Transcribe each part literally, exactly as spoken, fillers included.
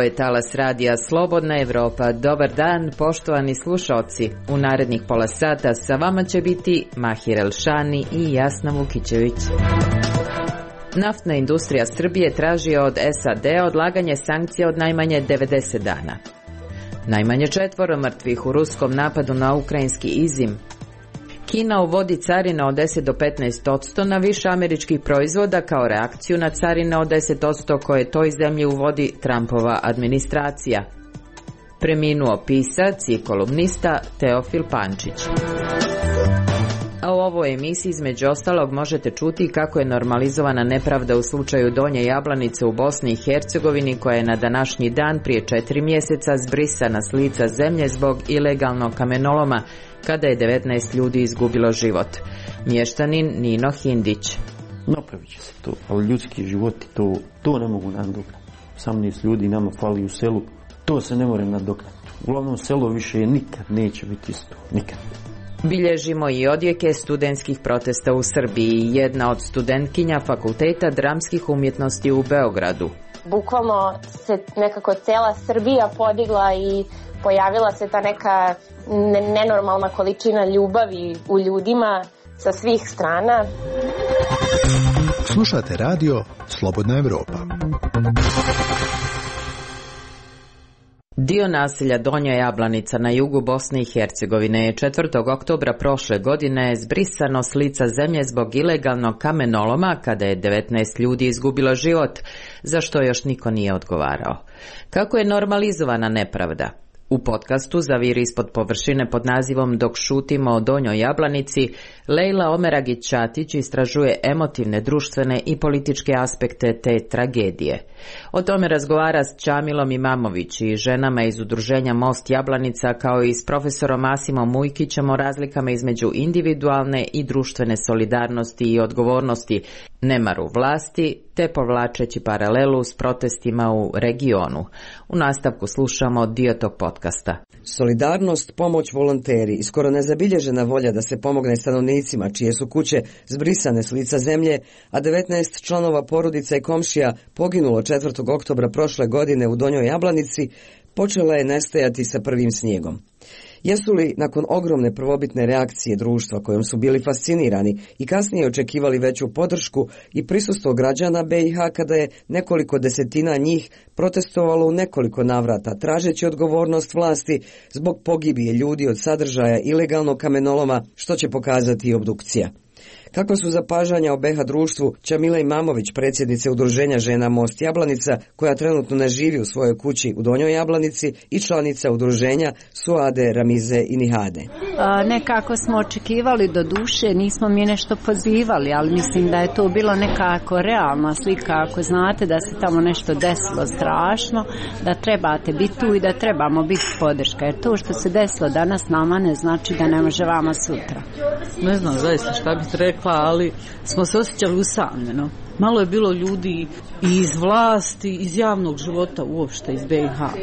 Ovo je talas radija Slobodna Evropa. Dobar dan, poštovani slušalci. U narednih pola sata sa vama će biti Mahir Elšani i Jasna Vukićević. Naftna industrija Srbije traži od S A D odlaganje sankcija od najmanje devedeset dana. Najmanje četvoro mrtvih u ruskom napadu na ukrajinski Izim. Kina uvodi carine od deset do petnaest posto na više američkih proizvoda kao reakciju na carine od deset posto koje toj zemlji uvodi Trumpova administracija. Preminuo pisac i kolumnista Teofil Pančić. A u ovoj emisiji između ostalog možete čuti kako je normalizovana nepravda u slučaju Donje Jablanice u Bosni i Hercegovini, koja je na današnji dan prije četiri mjeseca zbrisana s lica zemlje zbog ilegalnog kamenoloma, kada je devetnaest ljudi izgubilo život. Mještanin Nino Hindić. Napravit će se to, ali ljudski životi to, to ne mogu nadoknati. osamnaest ljudi nama fali u selu, to se ne more nadoknati. Uglavnom selo više nikad neće biti isto, nikad. Bilježimo i odjeke studentskih protesta u Srbiji. Jedna od studentkinja Fakulteta dramskih umjetnosti u Beogradu. Bukvalno se nekako cela Srbija podigla i pojavila se ta neka nenormalna količina ljubavi u ljudima sa svih strana. Slušate radio Slobodna Evropa. Dio naselja Donja Jablanica na jugu Bosne i Hercegovine je četvrtog oktobra prošle godine zbrisano s lica zemlje zbog ilegalnog kamenoloma, kada je devetnaest ljudi izgubilo život, za što još niko nije odgovarao. Kako je normalizovana nepravda? U podcastu Zaviri ispod površine pod nazivom Dok šutimo o Donjoj Jablanici, Lejla Omeragić-Ćatić istražuje emotivne, društvene i političke aspekte te tragedije. O tome razgovara s Čamilom Imamović i ženama iz udruženja Most Jablanica, kao i s profesorom Asimom Mujkićem o razlikama između individualne i društvene solidarnosti i odgovornosti, nemaru vlasti, te povlačeći paralelu s protestima u regionu. U nastavku slušamo dio tog podcasta. Solidarnost, pomoć, volonteri i skoro nezabilježena volja da se pomogne stanovnicima čije su kuće zbrisane s lica zemlje, a devetnaest članova porodica i komšija poginulo četvrtog oktobra prošle godine u Donjoj Jablanici, počela je nestajati sa prvim snijegom. Jesu li nakon ogromne prvobitne reakcije društva kojom su bili fascinirani i kasnije očekivali veću podršku i prisustvo građana B i H, kada je nekoliko desetina njih protestovalo u nekoliko navrata tražeći odgovornost vlasti zbog pogibije ljudi od sadržaja ilegalnog kamenoloma, što će pokazati i obdukcija? Kako su zapažanja o B H društvu Čamila Imamović, predsjednice udruženja žena Most Jablanica, koja trenutno ne živi u svojoj kući u Donjoj Jablanici, i članica udruženja Suade, Ramize i Nihade. A, nekako smo očekivali, do duše, nismo mi nešto pozivali, ali mislim da je to bilo nekako realna slika. Ako znate da se tamo nešto desilo strašno, da trebate biti tu i da trebamo biti podrška. Jer to što se desilo danas nama ne znači da ne može vama sutra. Ne znam zaista šta bih rekla, ali smo se osjećali usamljeno. Malo je bilo ljudi i iz vlasti, iz javnog života uopšte, iz B i H.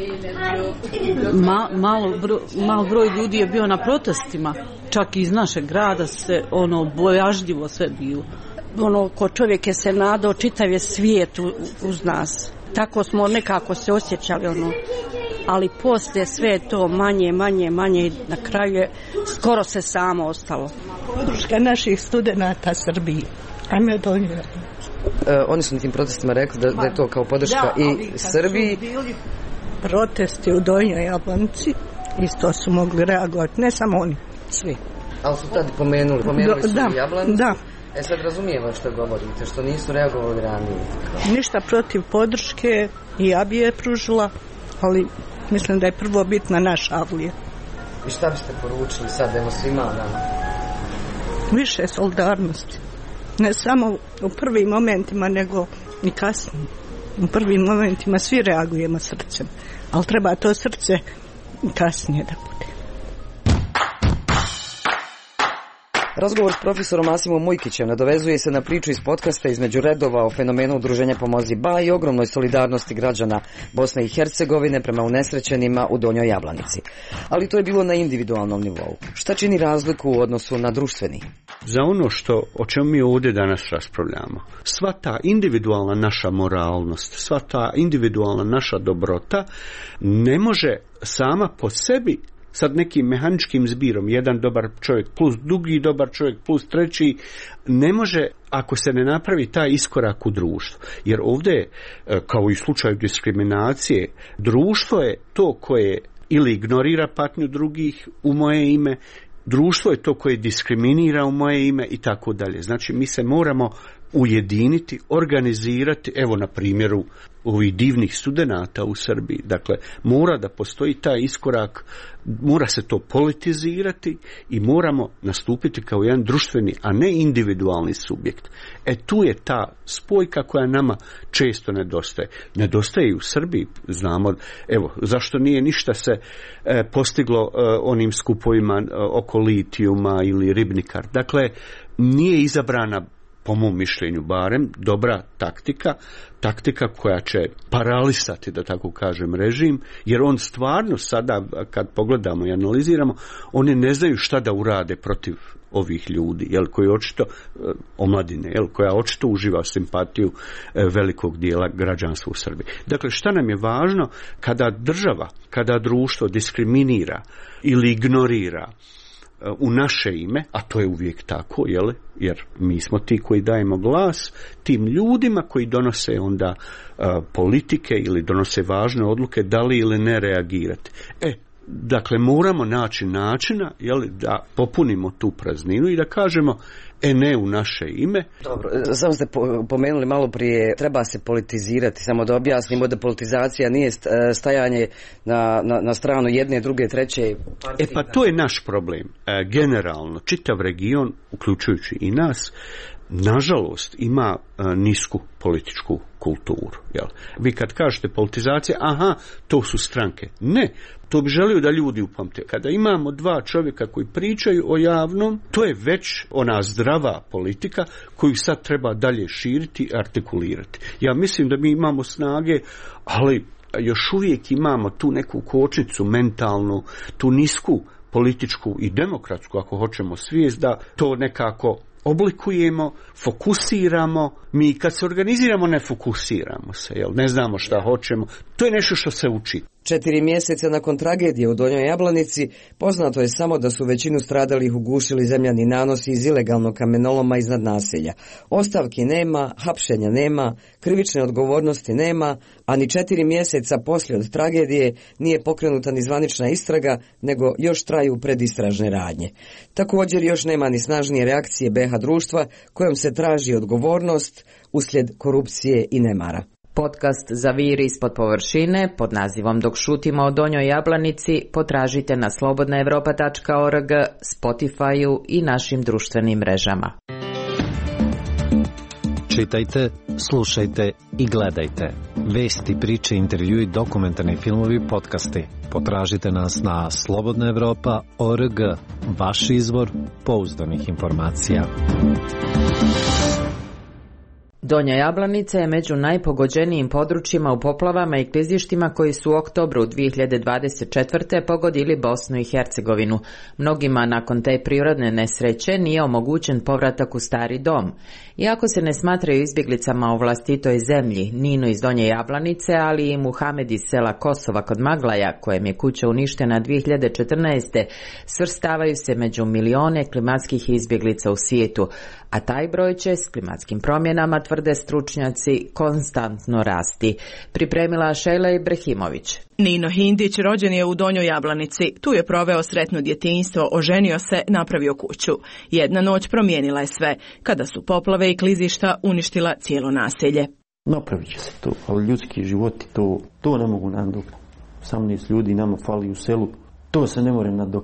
Ma, malo, bro, malo broj ljudi je bio na protestima, čak i iz našeg grada se ono bojažljivo sve bilo. Ono, ko čovjek je se nadao, čitav je svijet uz nas. Tako smo nekako se osjećali, ono. Ali poslije sve to manje, manje, manje i na kraju je skoro se samo ostalo. Podrška naših studenata Srbiji. Ajme Donju. E, oni su na tim protestima rekli da, da je to kao podrška da, i Srbiji. Bili protesti u Donjoj Jablanici, isto su mogli reagovati, ne samo oni, svi. Ali su tada pomenuli, pomenuli su da, Jablanicu. Da. E sad razumijemo što govorite, što nisu reagovali ranije. Ništa protiv podrške, i ja bi je pružila, ali mislim da je prvo bitna naša avlija. I šta biste poručili sad, evo svima nama? Više solidarnosti. Ne samo u prvim momentima, nego i kasnije. U prvim momentima svi reagujemo srcem, ali treba to srce kasnije da bude. Razgovor s profesorom Asimom Mujkićem nadovezuje se na priču iz podcasta Između redova o fenomenu udruženja Pomozi Ba i ogromnoj solidarnosti građana Bosne i Hercegovine prema unesrećenima u Donjoj Jablanici. Ali to je bilo na individualnom nivou. Šta čini razliku u odnosu na društveni? Za ono što, o čemu mi ovdje danas raspravljamo, sva ta individualna naša moralnost, sva ta individualna naša dobrota ne može sama po sebi sad nekim mehaničkim zbirom, jedan dobar čovjek plus drugi dobar čovjek plus treći, ne može ako se ne napravi taj iskorak u društvu. Jer ovdje, kao i u slučaju diskriminacije, društvo je to koje ili ignorira patnju drugih u moje ime, društvo je to koje diskriminira u moje ime i tako dalje. Znači mi se moramo ujediniti, organizirati, evo na primjeru ovih divnih studenata u Srbiji. Dakle, mora da postoji taj iskorak, mora se to politizirati i moramo nastupiti kao jedan društveni, a ne individualni subjekt. E tu je ta spojka koja nama često nedostaje. Nedostaje i u Srbiji, znamo, evo, zašto nije ništa se e, postiglo e, onim skupovima e, oko litijuma ili ribnikar. Dakle, nije izabrana, po mom mišljenju barem, dobra taktika, taktika koja će paralisati, da tako kažem, režim, jer on stvarno sada, kad pogledamo i analiziramo, oni ne znaju šta da urade protiv ovih ljudi, jel, koji očito, omladine, jel, koja očito uživa simpatiju velikog dijela građanstva u Srbiji. Dakle, šta nam je važno kada država, kada društvo diskriminira ili ignorira u naše ime, a to je uvijek tako, jel? Jer mi smo ti koji dajemo glas tim ljudima koji donose onda uh, politike ili donose važne odluke, da li ili ne reagirati. E, dakle, moramo naći načina, jel, da popunimo tu prazninu i da kažemo, e ne u naše ime. Dobro, samo ste pomenuli malo prije, treba se politizirati, samo da objasnimo da politizacija nije stajanje na, na, na stranu jedne, druge, treće partije. E pa to je naš problem. E, generalno, čitav region, uključujući i nas, nažalost ima e, nisku političku kulturu. Jel? Vi kad kažete politizacija, aha, to su stranke. Ne, to bi želio da ljudi upamte. Kada imamo dva čovjeka koji pričaju o javnom, to je već ona zdrava politika koju sad treba dalje širiti i artikulirati. Ja mislim da mi imamo snage, ali još uvijek imamo tu neku kočnicu mentalnu, tu nisku političku i demokratsku, ako hoćemo, svijest da to nekako oblikujemo, fokusiramo. Mi kad se organiziramo ne fokusiramo se, jel? Ne znamo šta hoćemo. To je nešto što se uči. Četiri mjeseca nakon tragedije u Donjoj Jablanici poznato je samo da su većinu stradalih ugušili zemljani nanosi iz ilegalnog kamenoloma iznad naselja. Ostavki nema, hapšenja nema, krivične odgovornosti nema, a ni četiri mjeseca poslije od tragedije nije pokrenuta ni zvanična istraga, nego još traju predistražne radnje. Također još nema ni snažnije reakcije be ha društva kojom se traži odgovornost uslijed korupcije i nemara. Podcast Zaviri ispod površine pod nazivom Dok šutimo o Donjoj Jablanici potražite na slobodna evropa tačka org, Spotify-u i našim društvenim mrežama. Čitajte, slušajte i gledajte. Vesti, priče, intervjui, dokumentarni filmovi, podcasti. Potražite nas na slobodna evropa tačka org, vaš izvor pouzdanih informacija. Donja Jablanica je među najpogođenijim područjima u poplavama i klizištima koji su u oktobru dvije hiljade dvadeset četvrte. pogodili Bosnu i Hercegovinu. Mnogima nakon te prirodne nesreće nije omogućen povratak u stari dom. Iako se ne smatraju izbjeglicama u vlastitoj zemlji, Nino iz Donje Jablanice, ali i Muhamed iz sela Kosova kod Maglaja, kojem je kuća uništena dvije hiljade četrnaeste. svrstavaju se među milione klimatskih izbjeglica u svijetu, a taj broj će s klimatskim promjenama, tvrde stručnjaci, konstantno rasti. Pripremila Šejla Ibrahimović. Nino Hindić rođen je u Donjoj Jablanici. Tu je proveo sretno djetinjstvo, oženio se, napravio kuću. Jedna noć promijenila je sve, kada su poplave i klizišta uništila cijelo naselje. Napravit će se to, ali ljudski životi to, to ne mogu nadoknati. osamnaest ljudi nama fali u selu, to se ne more nadoknati.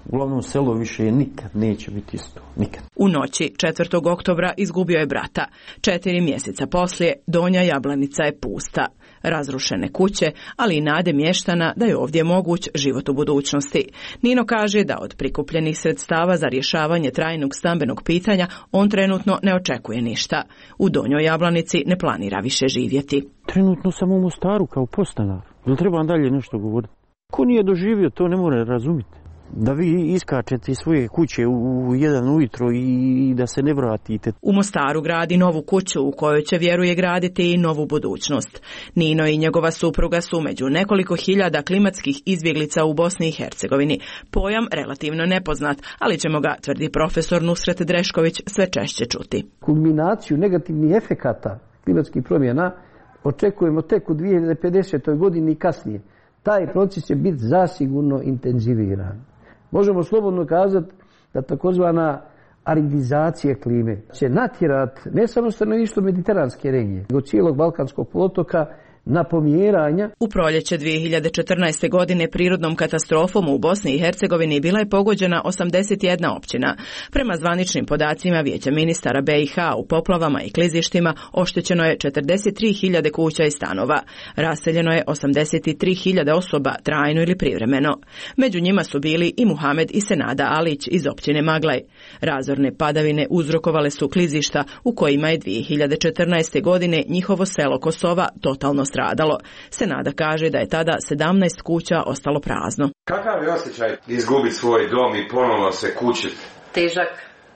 Uglavnom selo više nikad neće biti isto. Nikad. U noći četvrtog oktobra izgubio je brata. Četiri mjeseca poslije Donja Jablanica je pusta. Razrušene kuće, ali i nade mještana da je ovdje moguć život u budućnosti. Nino kaže da od prikupljenih sredstava za rješavanje trajnog stambenog pitanja on trenutno ne očekuje ništa. U Donjoj Jablanici ne planira više živjeti. Trenutno sam u Mostaru kao podstanar. Jel trebam dalje nešto govoriti? Ko nije doživio, to ne mora razumjeti. Da vi iskačete iz svoje kuće u jedan ujutro i da se ne vratite. U Mostaru gradi novu kuću u kojoj će, vjeruje, graditi i novu budućnost. Nino i njegova supruga su među nekoliko hiljada klimatskih izbjeglica u Bosni i Hercegovini. Pojam relativno nepoznat, ali ćemo ga, tvrdi profesor Nusret Drešković, sve češće čuti. Kulminaciju negativnih efekata klimatskih promjena očekujemo tek u dvije hiljade pedesete. godini i kasnije. Taj proces će biti zasigurno intenziviran. Možemo slobodno kazati da takozvana aridizacija klime će natjerati ne samo stanovništvo mediteranske regije, nego cijelog Balkanskog poluotoka na pomjeranja. U proljeće dvije hiljade četrnaeste. godine prirodnom katastrofom u Bosni i Hercegovini bila je pogođena osamdeset jedna općina. Prema zvaničnim podacima Vijeća ministara B i H u poplavama i klizištima oštećeno je četrdeset tri hiljade kuća i stanova. Raseljeno je osamdeset tri hiljade osoba trajno ili privremeno. Među njima su bili i Muhamed i Senada Alić iz općine Maglaj. Razorne padavine uzrokovale su klizišta u kojima je dvije hiljade četrnaeste. godine njihovo selo Kosova totalno stradalo. Senada kaže da je tada sedamnaest kuća ostalo prazno. Kakav je osjećaj izgubiti svoj dom i ponovno se kućiti? Težak,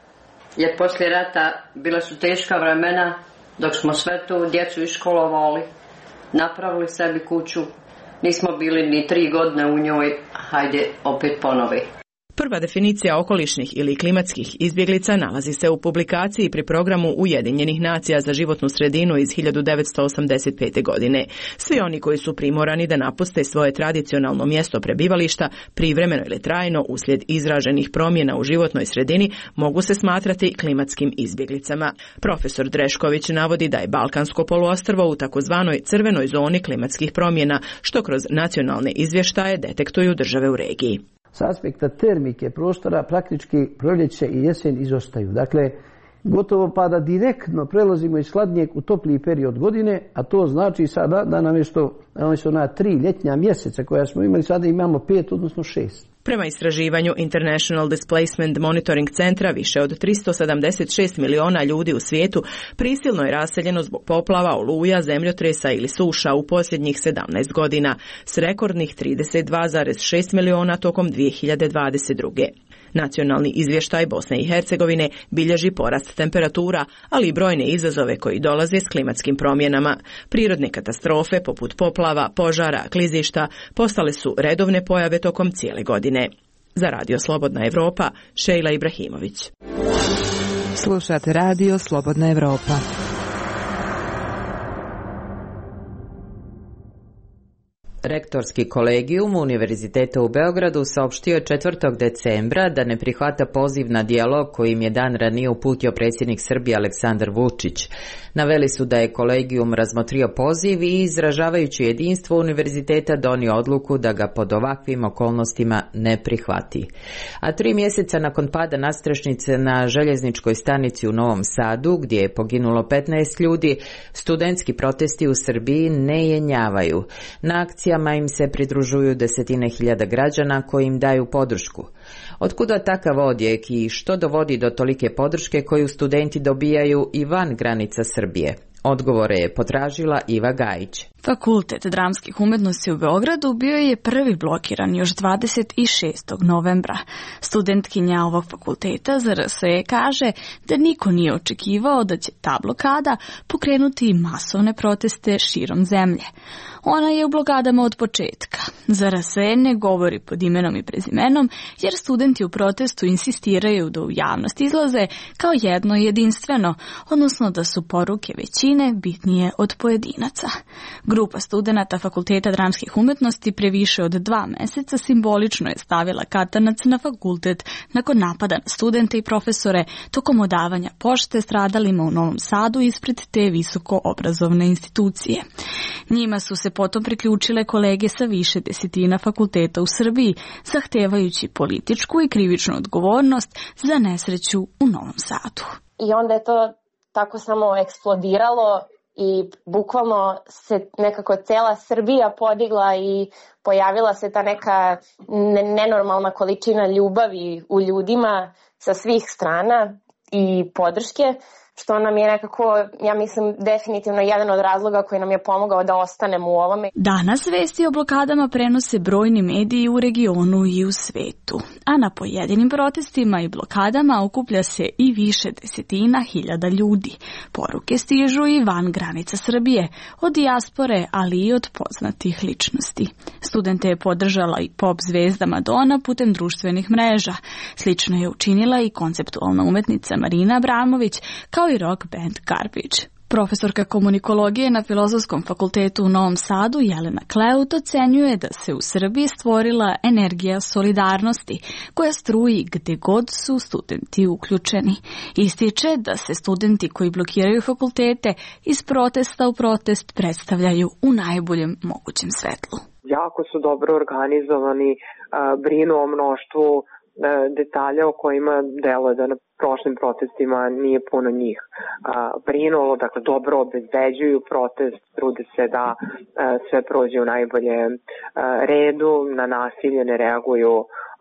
jer poslije rata bila su teška vremena dok smo sve tu djecu iškolovali, napravili sebi kuću, nismo bili ni tri godine u njoj, hajde opet ponovi. Prva definicija okolišnih ili klimatskih izbjeglica nalazi se u publikaciji pri programu Ujedinjenih nacija za životnu sredinu iz hiljadu devetsto osamdeset pete. godine. Svi oni koji su primorani da napuste svoje tradicionalno mjesto prebivališta, privremeno ili trajno uslijed izraženih promjena u životnoj sredini, mogu se smatrati klimatskim izbjeglicama. Profesor Drešković navodi da je Balkansko poluostrvo u takozvanoj crvenoj zoni klimatskih promjena, što kroz nacionalne izvještaje detektuju države u regiji. S aspekta termike prostora praktički proljeće i jesen izostaju. Dakle, gotovo pa da direktno prelazimo iz hladnijeg u topliji period godine, a to znači sada da nam je što, nam je što na tri ljetnja mjeseca koja smo imali, sada imamo pet, odnosno šest. Prema istraživanju International Displacement Monitoring centra, više od tristo sedamdeset šest miliona ljudi u svijetu prisilno je raseljeno zbog poplava, oluja, zemljotresa ili suša u posljednjih sedamnaest godina, s rekordnih trideset dva zarez šest miliona tokom dvije hiljade dvadeset druge. Nacionalni izvještaj Bosne i Hercegovine bilježi porast temperatura, ali i brojne izazove koji dolaze s klimatskim promjenama. Prirodne katastrofe poput poplava, požara, klizišta postale su redovne pojave tokom cijele godine. Za Radio Slobodna Evropa, Šejla Ibrahimović. Slušate Radio Slobodna Evropa. Rektorski kolegijum Univerziteta u Beogradu saopštio četvrtog decembra da ne prihvata poziv na dijalog kojim je dan ranije uputio predsjednik Srbije Aleksandar Vučić. Naveli su da je kolegijum razmotrio poziv i izražavajući jedinstvo univerziteta donio odluku da ga pod ovakvim okolnostima ne prihvati. A tri mjeseca nakon pada nadstrešnice na željezničkoj stanici u Novom Sadu, gdje je poginulo petnaest ljudi, studentski protesti u Srbiji ne jenjavaju. Na akcijama im se pridružuju desetine hiljada građana koji im daju podršku. Otkuda takav odjek i što dovodi do tolike podrške koju studenti dobijaju i van granica Srbije? Odgovore je potražila Iva Gajić. Fakultet dramskih umjetnosti u Beogradu bio je prvi blokiran još dvadeset šestog novembra. Studentkinja ovog fakulteta Z R S E kaže da niko nije očekivao da će ta blokada pokrenuti masovne proteste širom zemlje. Ona je u blokadama od početka. Z R S E ne govori pod imenom i prezimenom jer studenti u protestu insistiraju da u javnost izlaze kao jedno jedinstveno, odnosno da su poruke većine bitnije od pojedinaca. Grupa studenata Fakulteta dramskih umetnosti pre više od dva meseca simbolično je stavila katanac na fakultet nakon napada na studente i profesore tokom odavanja pošte stradalima u Novom Sadu ispred te visoko obrazovne institucije. Njima su se potom priključile kolege sa više desetina fakulteta u Srbiji, zahtevajući političku i krivičnu odgovornost za nesreću u Novom Sadu. I onda je to tako samo eksplodiralo i bukvalno se nekako cela Srbija podigla i pojavila se ta neka nenormalna količina ljubavi u ljudima sa svih strana i podrške, što nam je nekako, ja mislim, definitivno jedan od razloga koji nam je pomogao da ostanemo u ovome. Danas vesti o blokadama prenose brojni mediji u regionu i u svetu, a na pojedinim protestima i blokadama okuplja se i više desetina hiljada ljudi. Poruke stižu i van granica Srbije, od dijaspore, ali i od poznatih ličnosti. Studente je podržala i pop zvezda Madonna putem društvenih mreža. Slično je učinila i konceptualna umetnica Marina Abramović, kao i rock band Garbage. Profesorka komunikologije na Filozofskom fakultetu u Novom Sadu Jelena Kleut ocenjuje da se u Srbiji stvorila energija solidarnosti koja struji gde god su studenti uključeni. Ističe da se studenti koji blokiraju fakultete iz protesta u protest predstavljaju u najboljem mogućem svetlu. Jako su dobro organizovani, brinu o mnoštvu detalja o kojima deluje da na prošlim protestima nije puno njih brinulo, dakle dobro obezbeđuju protest, trude se da sve prođe u najboljem redu, na nasilje ne reaguju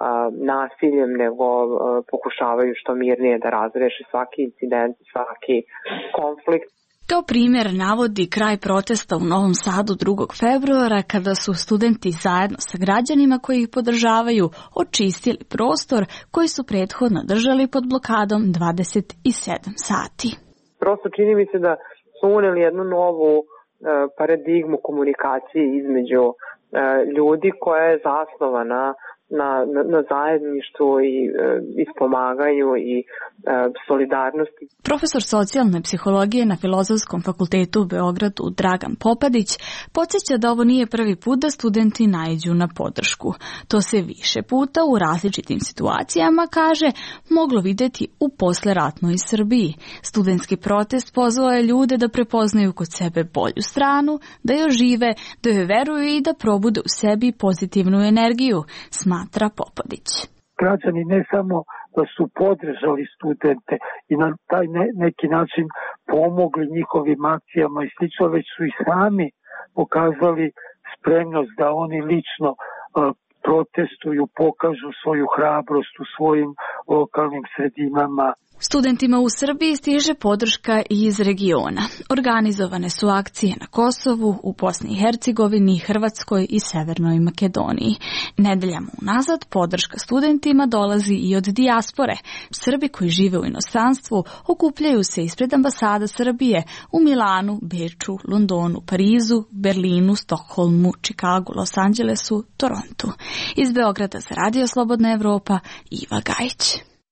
nasiljem, nego pokušavaju što mirnije da razreše svaki incident, svaki konflikt. Kao primjer navodi kraj protesta u Novom Sadu drugog februara kada su studenti zajedno sa građanima koji ih podržavaju očistili prostor koji su prethodno držali pod blokadom dvadeset sedam sati. Prosto čini mi se da su uneli jednu novu e, paradigmu komunikacije između e, ljudi koja je zasnovana Na, na, na zajedništvu i e, ispomaganju i e, solidarnosti. Profesor socijalne psihologije na Filozofskom fakultetu u Beogradu Dragan Popadić podsjeća da ovo nije prvi put da studenti naiđu na podršku. To se više puta u različitim situacijama, kaže, moglo videti u posleratnoj Srbiji. Studentski protest pozvao je ljude da prepoznaju kod sebe bolju stranu, da joj žive, da joj veruju i da probude u sebi pozitivnu energiju, smatra Popadić. Građani ne samo da su podržali studente i na taj ne, neki način pomogli njihovim akcijama i slično, već su i sami pokazali spremnost da oni lično uh, protestuju, pokažu svoju hrabrost u svojim lokalnim sredinama. Studentima u Srbiji stiže podrška i iz regiona. Organizovane su akcije na Kosovu, u Bosni i Hercegovini, Hrvatskoj i Severnoj Makedoniji. Nedeljama unazad podrška studentima dolazi i od dijaspore. Srbi koji žive u inostranstvu okupljaju se ispred ambasada Srbije u Milanu, Beču, Londonu, Parizu, Berlinu, Stokholmu, Čikagu, Los Angelesu, Torontu. Iz Beograda za Radio Slobodna Evropa, Iva Gajić.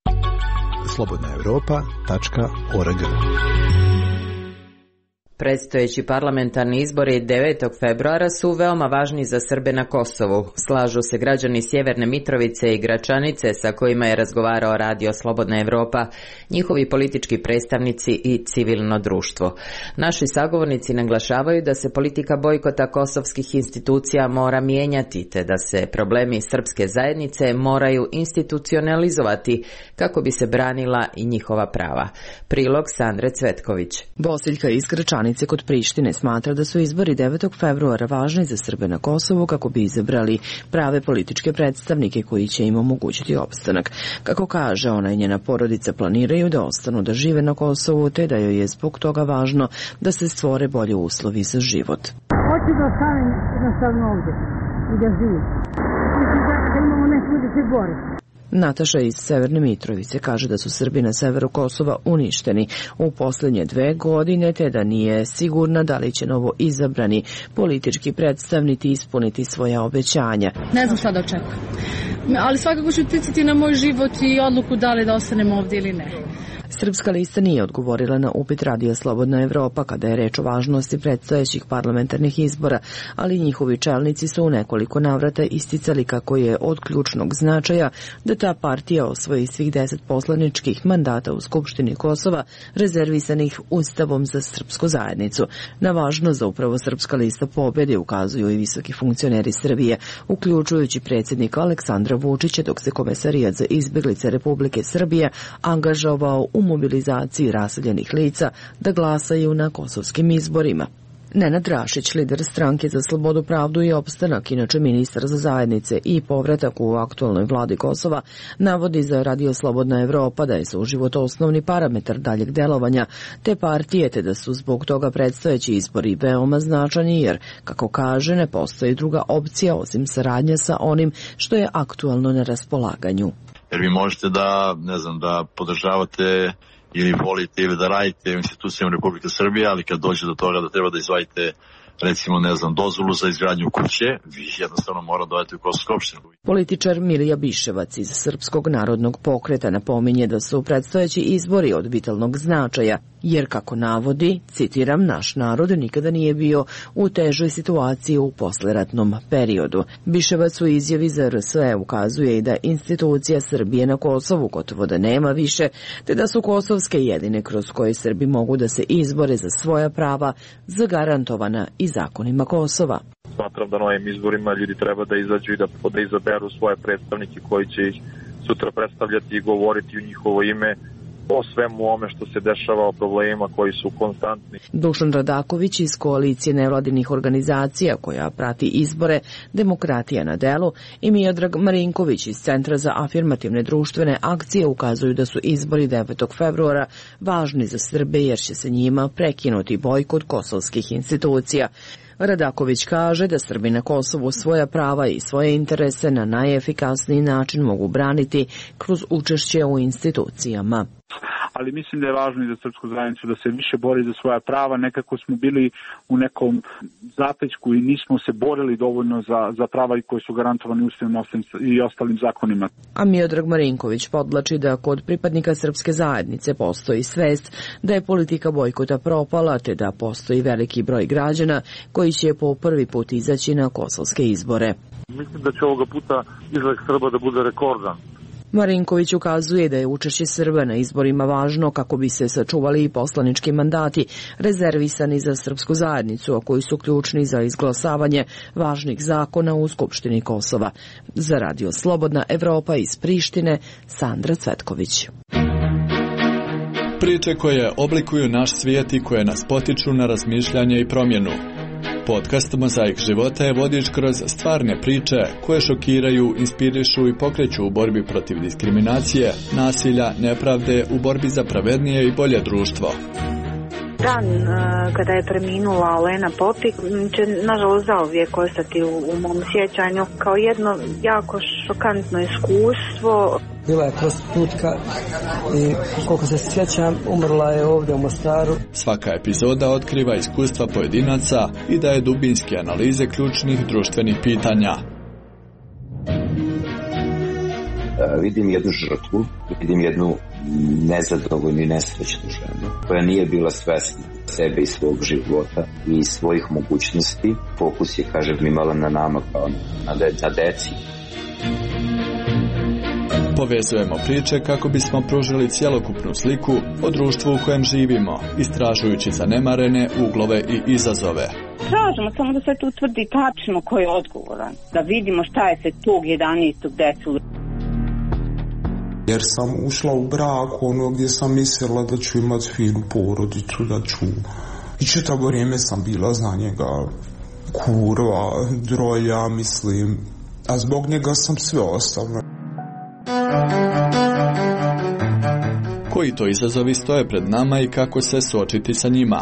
slobodna evropa tačka org. Predstojeći parlamentarni izbori devetog februara su veoma važni za Srbe na Kosovu. Slažu se građani Sjeverne Mitrovice i Gračanice sa kojima je razgovarao Radio Slobodna Evropa, njihovi politički predstavnici i civilno društvo. Naši sagovornici naglašavaju da se politika bojkota kosovskih institucija mora mijenjati, te da se problemi srpske zajednice moraju institucionalizovati kako bi se branila i njihova prava. Prilog Sandre Cvetković. Bosiljka iz Gračanice kod Prištine smatra da su izbori devetog februara važni za Srbe na Kosovu kako bi izabrali prave političke predstavnike koji će im omogućiti opstanak. Kako kaže, ona i njena porodica planiraju da ostanu da žive na Kosovu, te da joj je zbog toga važno da se stvore bolje uslovi za život. Hoću da ostanem jednostavno ovdje i da živim. Da imamo neko da se bori. Nataša iz Severne Mitrovice kaže da su Srbi na severu Kosova uništeni u posljednje dve godine, te da nije sigurna da li će novo izabrani politički predstavnici ispuniti svoja obećanja. Ne znam šta da očekujem. ali svakako će uticati na moj život i odluku da li da ostanem ovdje ili ne. Srpska lista nije odgovorila na upit Radija Slobodna Evropa kada je reč o važnosti predstojećih parlamentarnih izbora, ali njihovi čelnici su u nekoliko navrata isticali kako je od ključnog značaja da ta partija osvoji svih deset poslaničkih mandata u Skupštini Kosova rezervisanih Ustavom za srpsku zajednicu. Na važnost da upravo Srpska lista pobedi ukazuju i visoki funkcioneri Srbije, uključujući predsjednika Aleksandra Vučića, dok se Komesarijat za izbjeglice Republike Srbije angažovao u mobilizaciji raseljenih lica da glasaju na kosovskim izborima. Nenad Rašić, lider stranke za slobodu, pravdu i opstanak, inače ministar za zajednice i povratak u aktualnoj vladi Kosova, navodi za Radio Slobodna Evropa da je suživot osnovni parametar daljeg delovanja te partije, te da su zbog toga predstojeći izbori veoma značajni jer, kako kaže, ne postoji druga opcija osim saradnja sa onim što je aktualno na raspolaganju. Jer vi možete da, ne znam, da podržavate ili volite ili da radite u institucijama Republike Srbije, ali kad dođe do toga da treba da izvadite, recimo, ne znam, dozvolu za izgradnju kuće, vi jednostavno mora dodati u Kosovsku opštinu. Političar Milija Biševac iz Srpskog narodnog pokreta napominje da su predstojeći izbori od vitalnog značaja, jer, kako navodi, citiram, naš narod nikada nije bio u težoj situaciji u posleratnom periodu. Biševac u izjavi za R S E ukazuje i da institucija Srbije na Kosovu gotovo da nema više, te da su kosovske jedine kroz koje Srbi mogu da se izbore za svoja prava zagarantovana i zakonima Kosova. Smatram da na ovim izborima ljudi treba da izađu i da, da izaberu svoje predstavnike koji će ih sutra predstavljati i govoriti u njihovo ime o svemu ome što se dešava, o problemima koji su konstantni. Dušan Radaković iz koalicije nevladinih organizacija koja prati izbore Demokratija na delu i Miodrag Marinković iz Centra za afirmativne društvene akcije ukazuju da su izbori devetog februara važni za Srbe jer će se njima prekinuti bojkot kosovskih institucija. Radaković kaže da Srbi na Kosovu svoja prava i svoje interese na najefikasniji način mogu braniti kroz učešće u institucijama. Ali mislim da je važno i za srpsku zajednicu da se više bori za svoja prava. Nekako smo bili u nekom zapećku i nismo se borili dovoljno za, za prava i koji su garantovani Ustavom i ostalim zakonima. A Miodrag Marinković podlači da kod pripadnika srpske zajednice postoji svest da je politika bojkota propala, te da postoji veliki broj građana koji će po prvi put izaći na kosovske izbore. Mislim da će ovoga puta izlazak Srba da bude rekordan. Marinković ukazuje da je učešće Srba na izborima važno kako bi se sačuvali i poslanički mandati rezervisani za srpsku zajednicu, a koji su ključni za izglasavanje važnih zakona u Skupštini Kosova. Za Radio Slobodna Evropa iz Prištine, Sandra Cvetković. Priče koje oblikuju naš svijet i koje nas potiču na razmišljanje i promjenu. Podcast Mozaik života je vodič kroz stvarne priče koje šokiraju, inspirišu i pokreću u borbi protiv diskriminacije, nasilja, nepravde, u borbi za pravednije i bolje društvo. Dan kada je preminula Olena Popik će nažalost zauvijek ostati u, u mom sjećanju kao jedno jako šokantno iskustvo. Bila je prostitutka i koliko se sjećam umrla je ovdje u Mostaru. Svaka epizoda otkriva iskustva pojedinaca i daje dubinske analize ključnih društvenih pitanja. Vidim jednu žrtvu, vidim jednu nezadovoljnu i nesrećnu ženu koja nije bila svesna sebe i svog života i svojih mogućnosti. Fokus je, kažem, imala na nama kao na, de, na deci. Povezujemo priče kako bismo pružili cjelokupnu sliku o društvu u kojem živimo, istražujući zanemarene uglove i izazove. Tražimo samo da se tu utvrdi tačno ko je odgovoran, da vidimo šta je se tog jedanaestog desilo. Jer sam ušla u brak ono gdje sam mislila da ću imati finu porodicu, da ću... I čitavo vrijeme sam bila za njega kurva, drolja, mislim. A zbog njega sam sve ostavila. Koji to izazovi stoje pred nama i kako se suočiti sa njima?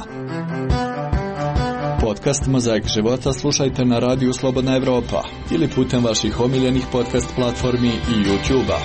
Podcast Mozaik života slušajte na Radiju Slobodna Evropa ili putem vaših omiljenih podcast platformi i YouTube-a.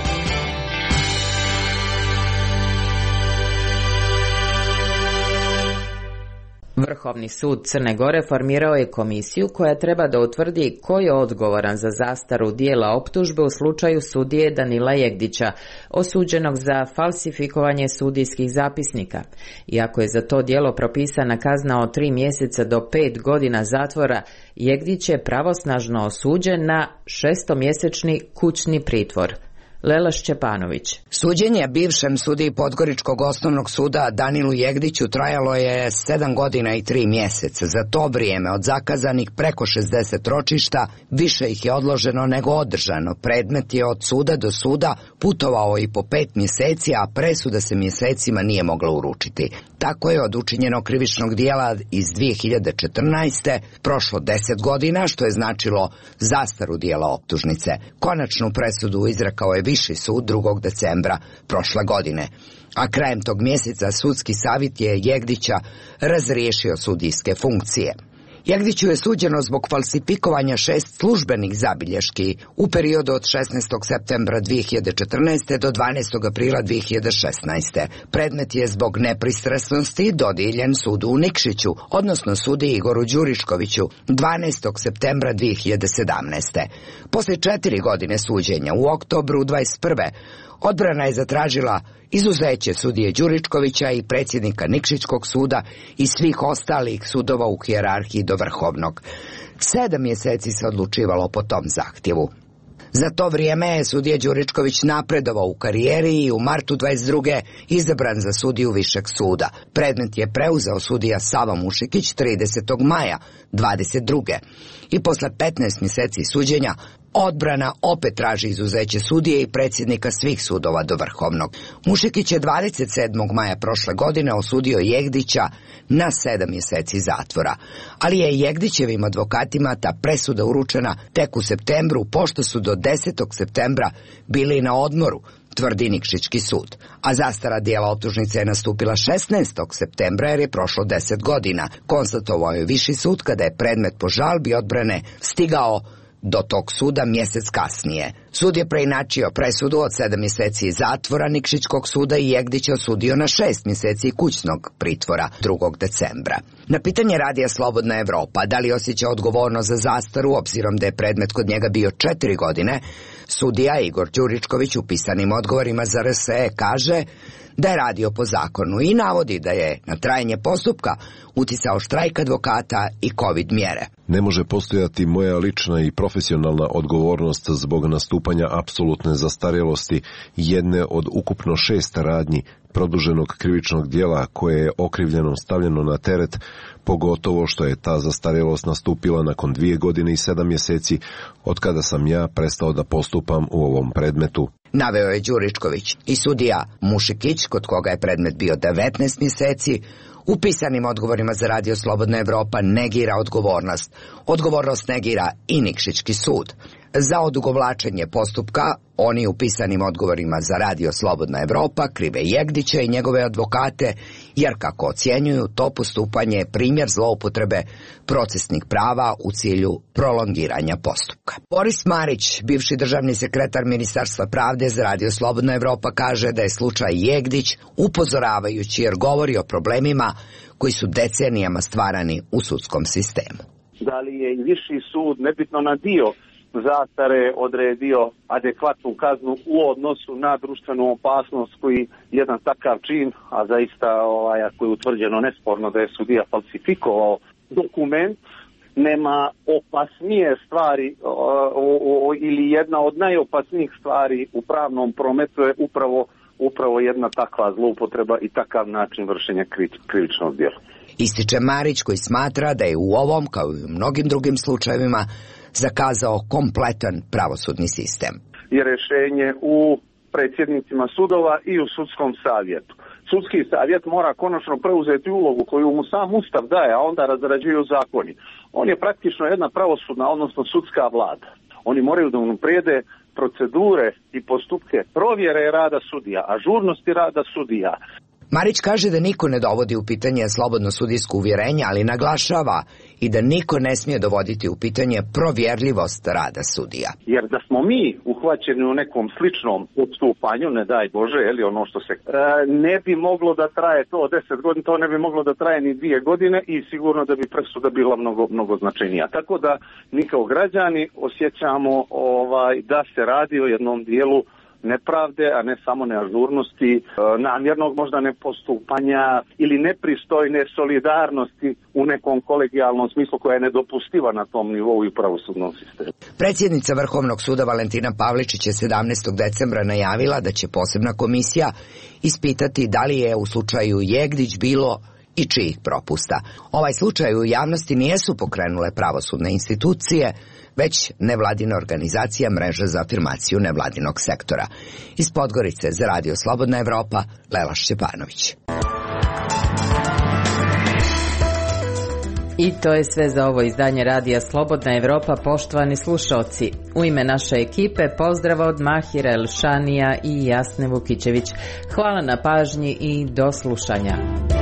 Vrhovni sud Crne Gore formirao je komisiju koja treba da utvrdi ko je odgovoran za zastaru dijela optužbe u slučaju sudije Danila Jegdića, osuđenog za falsifikovanje sudijskih zapisnika. Iako je za to dijelo propisana kazna od tri mjeseca do pet godina zatvora, Jegdić je pravosnažno osuđen na šestomjesečni kućni pritvor. Lela Šćepanović. Suđenje bivšem sudiji Podgoričkog osnovnog suda Danilu Jegdiću trajalo je sedam godina i tri mjeseca. Za to vrijeme od zakazanih preko šezdeset ročišta više ih je odloženo nego održano. Predmet je od suda do suda putovao i po pet mjeseci, a presuda se mjesecima nije mogla uručiti. Tako je od učinjenog krivičnog dijela iz dvije hiljade četrnaeste prošlo deset godina, što je značilo zastaru dijela optužnice. Konačnu presudu izrekao je Viši sud drugog decembra prošle godine, a krajem tog mjeseca sudski savjet je Jegdića razriješio sudijske funkcije. Jegdiću je suđeno zbog falsifikovanja šest službenih zabilješki u periodu od šesnaestog septembra dvije hiljade četrnaeste do dvanaestog aprila dvije hiljade šesnaeste. Predmet je zbog nepristrasnosti dodijeljen sudu u Nikšiću, odnosno sudi Igoru Đuriškoviću, dvanaestog septembra dvije hiljade sedamnaeste. Poslije četiri godine suđenja u oktobru dvadeset prve odbrana je zatražila izuzeće sudije Đuričkovića i predsjednika Nikšićkog suda i svih ostalih sudova u hijerarhiji do Vrhovnog. Sedam mjeseci se odlučivalo po tom zahtjevu. Za to vrijeme je sudija Đuričković napredovao u karijeri i u martu dvadeset druge izabran za sudiju Višeg suda. Predmet je preuzeo sudija Sava Mušikić tridesetog maja dvadeset druge. I posle petnaest mjeseci suđenja odbrana opet traži izuzeće sudije i predsjednika svih sudova do Vrhovnog. Mušikić je dvadeset sedmog maja prošle godine osudio Jegdića na sedam mjeseci zatvora, ali je Jegdićevim advokatima ta presuda uručena tek u septembru, pošto su do desetog septembra bili na odmoru, tvrdi Nikšićki sud. A zastara dijela optužnice je nastupila šesnaestog septembra jer je prošlo deset godina. Konstatovao je Viši sud kada je predmet po žalbi odbrane stigao do tog suda mjesec kasnije. Sud je preinačio presudu od sedam mjeseci zatvora Nikšićkog suda i Jegdića osudio na šest mjeseci kućnog pritvora drugog decembra. Na pitanje radija Slobodna Evropa da li osjeća odgovornost za zastaru, obzirom da je predmet kod njega bio četiri godine, sudija Igor Đuričković u pisanim odgovorima za R S E kaže da je radio po zakonu i navodi da je na trajanje postupka uticao štrajk advokata i covid mjere. Ne može postojati moja lična i profesionalna odgovornost zbog nastupanja apsolutne zastarjelosti jedne od ukupno šest radnji produženog krivičnog dijela koje je okrivljenom stavljeno na teret, pogotovo što je ta zastarjelost nastupila nakon dvije godine i sedam mjeseci od kada sam ja prestao da postupam u ovom predmetu. Naveo je Đuričković. I sudija Mušikić, kod koga je predmet bio devetnaest mjeseci, u pisanim odgovorima za radio Slobodna Evropa negira odgovornost. Odgovornost negira i Nikšićki sud. Za odugovlačenje postupka oni u pisanim odgovorima za radio Slobodna Evropa krive Jegdića i njegove advokate, jer kako ocjenjuju, to postupanje je primjer zloupotrebe procesnih prava u cilju prolongiranja postupka. Boris Marić, bivši državni sekretar Ministarstva pravde za radio Slobodna Evropa, kaže da je slučaj Jegdić upozoravajući jer govori o problemima koji su decenijama stvarani u sudskom sistemu. Da li je i Viši sud, nebitno na dio zastare, odredio adekvatnu kaznu u odnosu na društvenu opasnost koji jedan takav čin, a zaista ovaj, ako je utvrđeno nesporno da je sudija falsifikovao dokument, nema opasnije stvari o, o, o, ili jedna od najopasnijih stvari u pravnom prometu je upravo, upravo jedna takva zloupotreba i takav način vršenja krivičnog djela. Ističe Marić, koji smatra da je u ovom, kao i u mnogim drugim slučajevima, zakazao kompletan pravosudni sistem. Je rješenje u predsjednicima sudova i u sudskom savjetu. Sudski savjet mora konačno preuzeti ulogu koju mu sam Ustav daje, a onda razrađuju zakoni. On je praktično jedna pravosudna, odnosno sudska vlada. Oni moraju da unaprijede procedure i postupke provjere rada sudija, ažurnosti rada sudija. Marić kaže da niko ne dovodi u pitanje slobodno sudijsko uvjerenje, ali naglašava i da niko ne smije dovoditi u pitanje provjerljivost rada sudija. Jer da smo mi uhvaćeni u nekom sličnom odstupanju, ne daj Bože, ili ono što se e, ne bi moglo da traje to deset godina, to ne bi moglo da traje ni dvije godine i sigurno da bi presuda bila mnogo, mnogo značajnija. Tako da mi kao građani osjećamo ovaj, da se radi o jednom dijelu nepravde, a ne samo neažurnosti, namjernog možda nepostupanja ili nepristojne solidarnosti u nekom kolegijalnom smislu koja je nedopustiva na tom nivou i pravosudnom sistemu. Predsjednica Vrhovnog suda Valentina Pavličić je sedamnaestog decembra najavila da će posebna komisija ispitati da li je u slučaju Jegdić bilo i čijih propusta. Ovaj slučaj u javnosti nijesu pokrenule pravosudne institucije, već nevladina organizacija Mreža za afirmaciju nevladinog sektora. Iz Podgorice za Radio Slobodna Evropa, Lela Šćepanović. I to je sve za ovo izdanje Radija Slobodna Evropa, poštovani slušalci. U ime naše ekipe pozdrav od Mahira Elšanija i Jasne Vukićević. Hvala na pažnji i do slušanja.